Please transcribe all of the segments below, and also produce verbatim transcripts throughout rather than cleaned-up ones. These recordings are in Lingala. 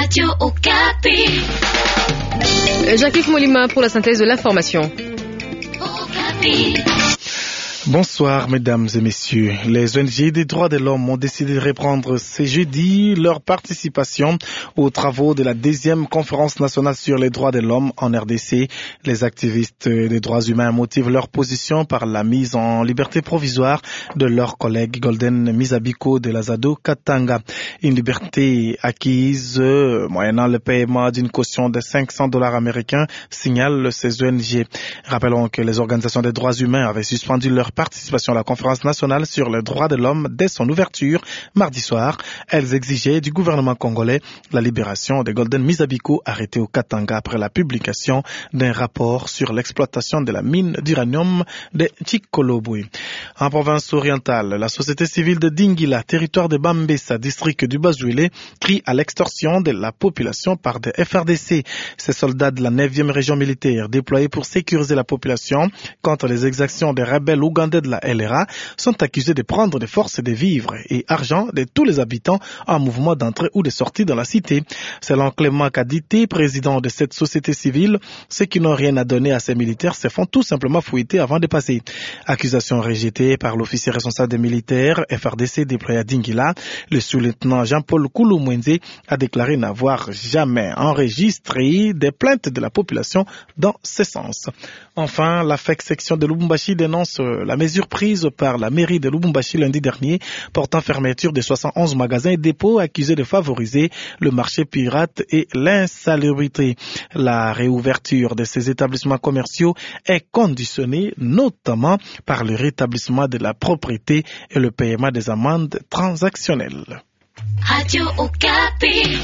Radio Okapi. Jacques Molima pour la synthèse de l'information. Okapi. Bonsoir mesdames et messieurs. Les O N G des droits de l'homme ont décidé de reprendre ce jeudi leur participation aux travaux de la deuxième conférence nationale sur les droits de l'homme en R D C. Les activistes des droits humains motivent leur position par la mise en liberté provisoire de leur collègue Golden Misabiko de Lazado Katanga. Une liberté acquise moyennant le paiement d'une caution de cinq cents dollars américains, signale ces O N G. Rappelons que les organisations des droits humains avaient suspendu leur participation à la conférence nationale sur les droits de l'homme dès son ouverture mardi soir. Elles exigeaient du gouvernement congolais la libération de Golden Misabiko arrêté au Katanga après la publication d'un rapport sur l'exploitation de la mine d'uranium de Tchikolobwe. En province orientale, la société civile de Dingila, territoire de Bambessa, district du Bazouélé, crie à l'extorsion de la population par des F R D C. Ces soldats de la neuvième région militaire déployés pour sécuriser la population contre les exactions des rebelles ougandais de la L R A sont accusés de prendre des forces de vivres et argent de tous les habitants en mouvement d'entrée ou de sortie dans la cité. Selon Clément Kadité, président de cette société civile, ceux qui n'ont rien à donner à ces militaires se font tout simplement fouetter avant de passer. Accusation rejetée par l'officier responsable des militaires F R D C déployé à Dingila. Le sous-lieutenant Jean-Paul Koulou-Mwenze a déclaré n'avoir jamais enregistré des plaintes de la population dans ce sens. Enfin, la F E C section de Lubumbashi dénonce la mesure prise par la mairie de Lubumbashi lundi dernier portant fermeture de soixante et onze magasins et dépôts accusés de favoriser le marché pirate et l'insalubrité. La réouverture de ces établissements commerciaux est conditionnée notamment par le rétablissement de la propriété et le paiement des amendes transactionnelles. Radio Okapi.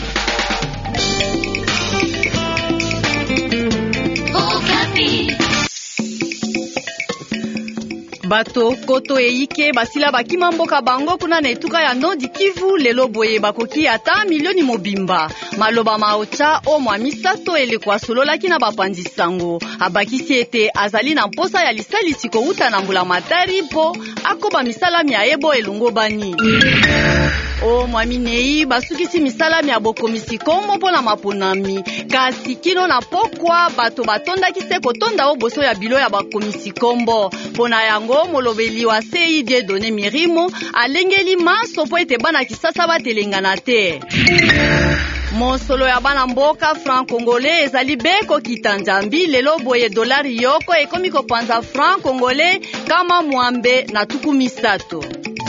Okapi. Bato koto eike basila bakima mboka bango kuna na etuka ya Nord Kivu lelo boye bakoki ata milioni mobimba. Maloba maocha o mwa misato elekwa sololaki na bapandi sango. Abakisi ete azali na mposa ya lisalisi ko uta na mbula matari po akoba misala mia ebo elongo bani. O mwaminei basukisi misala mia bokomisi kombo pona maponami. Kasi kino na pokwa bato batonda kise kotonda o boso ya bilo ya bakomisi kombo. Pona yango molobeli wa C I D donné mirimo alengeli maso po ete bana kisasa batelengana te. Mosolo ya bana mboka franc congolais ezali beko kitanjambi lelo boye dolari yoko ekomi kopanza franc congolais kama mwambe na tuku misato.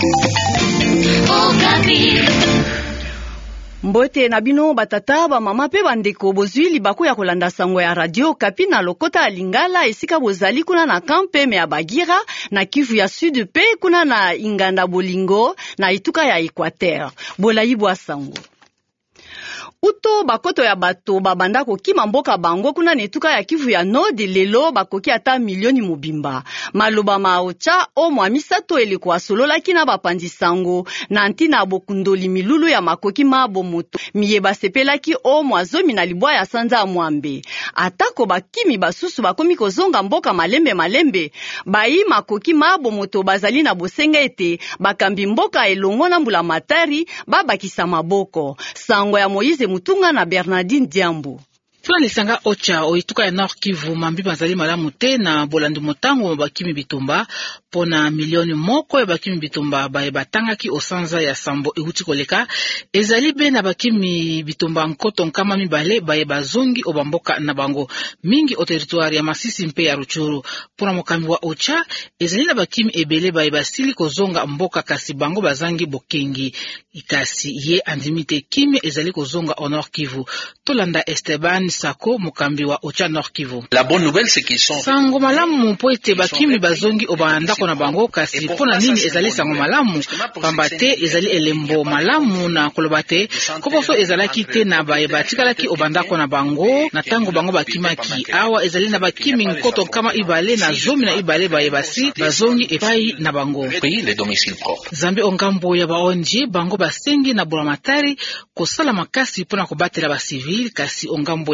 Mbote na bino batata ba mama pe bandeko bozwi libaku ya kolanda sango ya Radio Okapi na lokota ya Lingala esika bozali kuna na kampe me ya Bagira na Kivu ya Sud pe kuna na Inganda Bolingo na ituka ya Equateur. Bolayi bwa sango. Uto bakoto ya bato babanda kokima mboka bango kuna netuka ya Kivu ya Nord lelo bakoki ata milioni mobimba. Maloba maocha o mwa misato elekwa sololaki na bapandi sango na ntina bokundoli milulu ya makoki mabo moto. Miyeba sepelaki o mwa zomi na libwa ya sanza ya mwambe. Atako bakimi basusu bakomi kozonga mboka malembe malembe. Bayi makoki mabo moto bazali na bosenga ete bakambi mboka elongo na mbula matari babakisa maboko. Sango ya Moïse Mutunga na Bernardine Diambo. Tuna lisanga ocha oituka ya Nord Kivu mambi bazali malamu te na bolandi motango bakimi bitumba pona milioni moko ya bakimi bitumba bae batangaki osanza ya sambo euti koleka ezali be na bakimi bitumba nkoto nkama mibale bae bazongi obamboka na bango mingi o territoire ya Masisi mpe ya Ruchuru. Pona mokambi wa ocha ezali na bakimi ebele bae basili kozonga mboka kasi bango bazangi bokengi ikasi ye andimite kimi ezali kozonga au Nord Kivu. Tolanda Esteban Sako mukambi wa Ocha Nord Kivu. La bonne nouvelle c'est qu'ils sont sango malamu po ete bakimi bazongi obanda kona bango kasi pona nini ezali sango malamu pambate ezali elembo malamu na kolobate koposo ezalaki te na bae batikalaki obanda kona bango na tango bango bakimaki awa ezali na bakimi nkoto kama ibale na zomi na ibale bae basi bazongi epai na bango les domiciles propres. Zambi ongambo ya baonji bango basengi na bulamatari kosala makasi pona kobatela ba civil kasi ongambo ya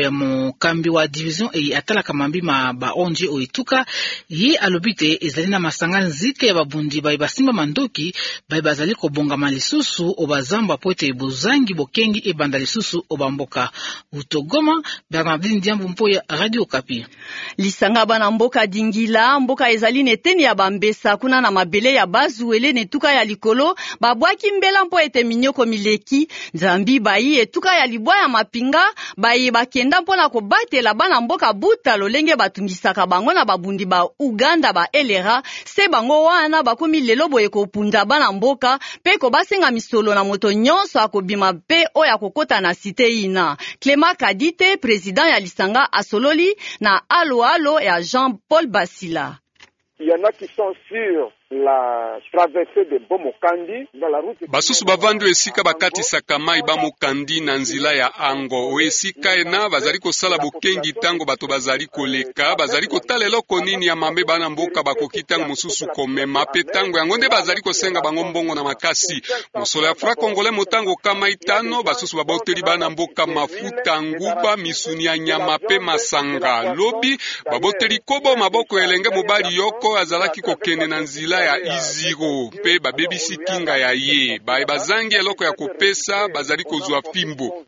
mukambi wa division e atala kamambi ma ba onje oituka ye alobite ezali na masanga nzike ya babundi bai basimba mandoki bai bazali kobonga malisusu obazamba pote buzangi bokengi e banda lisusu obamboka utogoma. Bernardine Diambu Mpoya, Radio Okapi. Lisanga bana mboka dingila mboka ezali neteni ya bambesa kuna na mabele ya bazuele netuka ya likolo babwaki mbela mpo ete minyoko mileki nzambi bayi etuka ya libwa ya mapinga bayi bakenda mpona kobatela bana mboka buta lolenge batungisaka bango na babundi ba Uganda ba elera se bango wana bakomi lelo boye kopunda bana mboka pe ko basenga misolo na moto nyonso akobima pe oya kokota na site ina. Clément Kadite, président ya Lisanga asololi na alo alo ya Jean-Paul Basila. Il y en a qui sont sur la traversée de Bomokandi dans la route. Basusu bavandu esika bakati sakamai Bomokandi na nzila ya Ango. O esika ena bazali kosala bokengi tango bato bazali koleka, bazali kotala eloko nini ya mambe bana mboka bakoki tango mosusu komema pe tango yango nde bazali kosenga bango mbongo na makasi. Mosolo ya Fra Congolais motango kama itano basusu baboteli bana mboka mafuta nguba misuni ya nyama pe masanga. Lobi baboteli kobo maboko elenge mobali yoko azalaki kokende na nzila ya iziro pe babebisi kinga ya ye bae bazangi eloko ya kopesa bazali kozwa fimbo.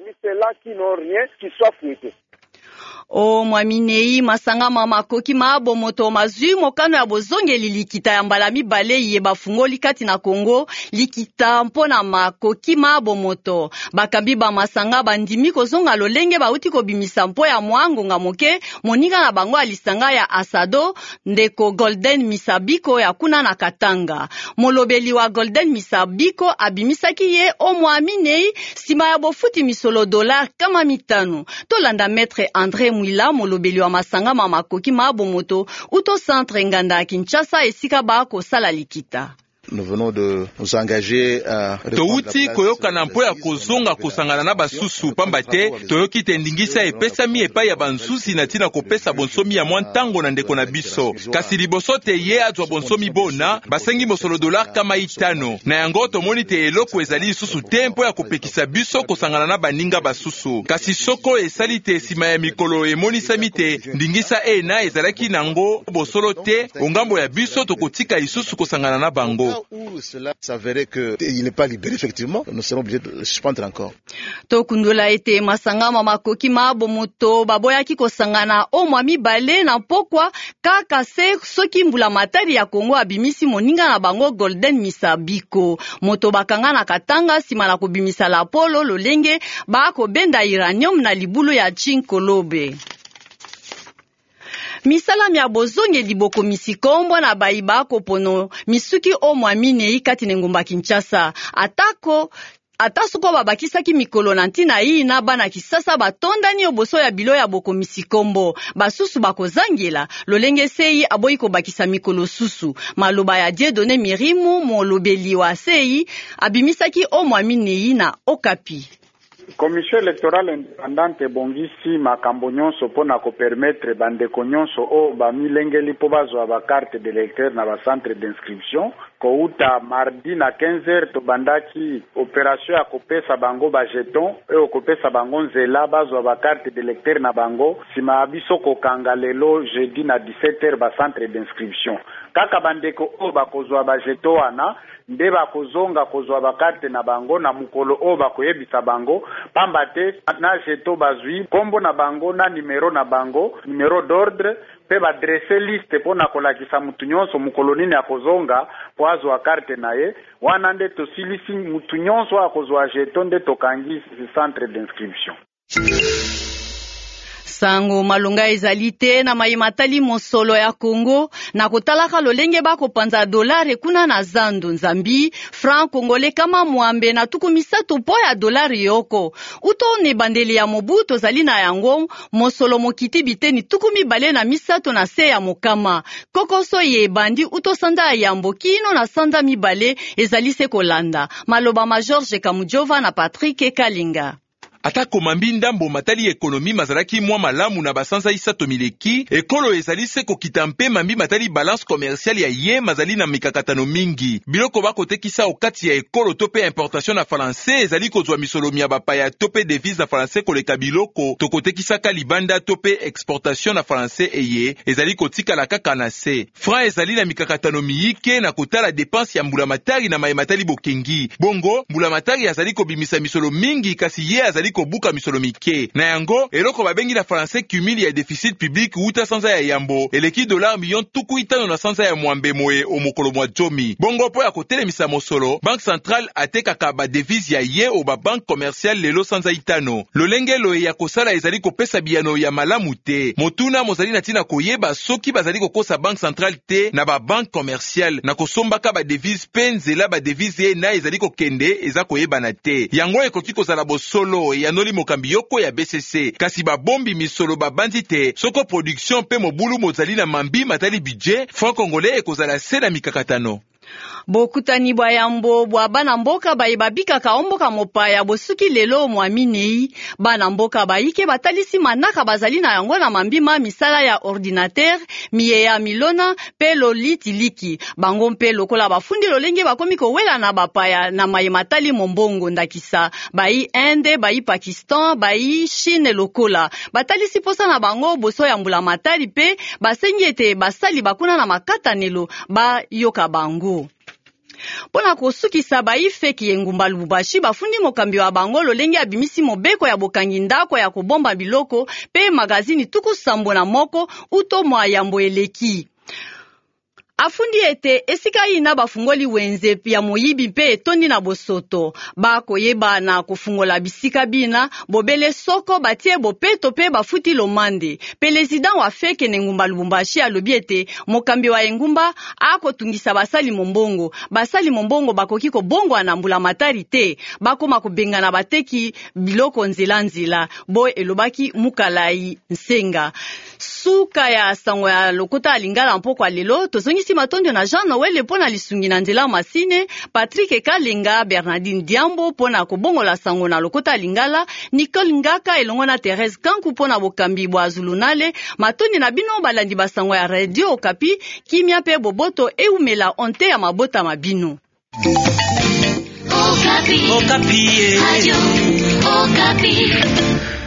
O mwaminei masanga mama koki maabo moto mazui mokano ya bozongeli likita ya mbala mibale ye bafungoli kati na Kongo likita mpona makoki maabo moto bakambi ba masanga bandimi kozonga lolenge bauti kobimisa mpo ya mwangonga moke moninga na bango alisanga ya Asado ndeko Golden Misabiko ya kuna na Katanga. Molobeli wa Golden Misabiko abimisaki ye o mwaminei sima ya bofuti misolo dolar kama mitano tolanda maître André Mwila molobeli wa masanga mama koki maabo moto uto centre nganda Kinshasa esika ba ko sala likita. Nous venons de nous engager à touti koyoka na mpo ya kozonga kosangana na basusu pamba te toyoki te ndingisa epesami epai ya bansusi na tina kopesa bonsomi ya mwa ntango na ndeko na biso kasi liboso te ye azwa bonsomi bona basengi mosolo dolar kama itano na yango tomoni te eloko ezali lisusu te mpo ya kopekisa biso kosangana na baninga basusu kasi soko esali te nsima ya mikolo emonisami te ndingisa ena ezalaki nango bosolo te ongambo ya biso tokotika lisusu kosangana na bango. Où cela s'avérait qu'il n'est pas libéré, effectivement, nous serons obligés de le suspendre encore. Tokundola ete masanga mama koki maabo moto baboyaki kosangana o mwami bale na pokwa kaka se soki mbula matari ya Kongo abimisi moninga na bango Golden Misabiko moto bakanga na Katanga sima na kobimisa la polo lolenge bako benda uranium na libulu ya Chinkolobe. Misala mya bozonge liboko misikombo na baiba kopono misuki o mwamine kati ngumba Kinshasa atako atasuko babakisaki mikolo na ntina hii na bana kisasa batondani oboso ya bilo ya boko misikombo basusu bakozangela lolenge sei aboyi kobakisa mikolo susu maloba ya Dieudonné Mirimu molobeli wa sei abimisaki o mwamine na Okapi. Commission électorale indépendante bongisi makambo nyonso pona ko permettre bandeko nyonso o ba milengeli po bazwa ba carte d'électeur na ba centre d'inscription ko uta mardi na quinze heures to bandaki opération ya kopesa bango ba jeton e kopesa bango nzela bazwa ba carte d'électeur na bango sima biso ko kanga lelo jeudi na dix-sept heures ba centre d'inscription kaka bandeko o bakozwa ba jeton wana nde bakozonga kozwa ba carte na bango na mukolo o bakoyebisa bango pamba te na jeton bazwi kombo na bango na numero na bango numero d'ordre pe ba dresser liste pona kolakisa mutu nyonso mukolo nini akozonga po azwa carte na ye wana nde tosilisi mutu nyonso akozwa jeton nde tokangi centre d'inscription. Sango malunga ezalite na maimatali mosolo ya Kongo na kotalaka lolenge bako panza dolare kuna na zando nzambi franc congolais kama mwambe na tuku misato po ya dolari yoko uto ne bandeli ya Mobutu zali na yango mosolo mokiti biteni tuku mibale na misato na se ya mokama kokoso ye bandi uto sanda ya mbokino na sanda mibale ezali se kolanda maloba ma George Kamujova na Patrick Kalinga. ata komambi ndambo matali ekonomi mazalaki mwa malamu na basanza isato mileki, ekolo ezali se kokita mpe mambi matali balance commerciale ya ye mazali na mikakatano mingi. Biloko bakotekisa okati ya ekolo tope importation na français ezali kozwa misolomi ya bapaya tope devise na français koleka biloko tokotekisaka libanda tope exportation na français eye ezali kotikala kaka na se. Franc ezali na mikakatano miyike na kotala dépense ya mbulamatari na mayematali bokengi. Bongo mbulamatari azali kobimisa misolo mingi kasi ye azali kobuka misolo mike. Na yango eloko babengi na français cumul ya déficit public uta sanza ya yambo eleki dollar million tuku itano na sanza ya mwambe moe omokolo mwa jomi. Bongo po ya kotelemisa mosolo Banque Centrale atekaka ba devise ya ye o ba banque commerciale lelo sanza itano. Lolenge loe ya kosala ezali kopesa biyano ya malamu te. Motuna mozali na tina koyeba soki bazali kokosa Banque Centrale te na ba banque commerciale na kosombaka ba devise pe nzela ba devise na ezali kokende eza koyeba na te. Yango ekoki kozala bosolo ya noli mokambi yoko ya B C C kasi ba bombi misolo ba bandi te. Soko production pe mobulu mozali na mambi matali budget franc congolais ekozala se na mikakatano. Bokutani bwa yambo bwa bana mboka bayi babikaka omboka mopaya bosuki lelo mwaminei bana mboka bayike batalisi manaka bazali na yango na mambima misala ya ordinateur miye ya milona pe loliti liki bango mpe lokola bafundi lolenge bakomi kowela na bapaya na mayematali mombongo ndakisa bayi Inde bayi Pakistan bayi Chine lokola batalisi posa na bango boso ya mbula matali pe basengi ete basali bakuna na makatanelo ba yoka bango. Pona kosukisa bayi feki engumba Lubumbashi bafundi mokambi wa bango lolenge abimisi mobeko ya bokangi ndako ya kobomba biloko pe magazini tuku sambo na moko uto mwa yambo eleki. Afundi ete esika ina bafungoli wenze ya moyibi pe etondi na bosoto ba koyeba na kufungola bisika bina bobele soko batie bopeto pe bafuti lomande. President wa feke ngumba Lubumbashi alobi ete mokambi wa engumba akotungisa basali mombongo basali mombongo bakoki ko bongo na mbula matari te bakoma kubenga na bateki biloko nzela nzela bo elobaki mukalai nsenga suka ya sango ya lokota alingala mpoko alelo tozongi si matondo na Jean Noel pona lisungi na nzela masine Patrick Kalenga Bernardine Diambo pona kobongola sango na lokota lingala Nicole Ngaka elongo na Thérèse Kanku pona bokambi bwa Zulunale matondi na bino balandi basango ya Radio Okapi kimia pe boboto eumela onte ya mabota mabino. Okapi. Okapi. Radio Okapi.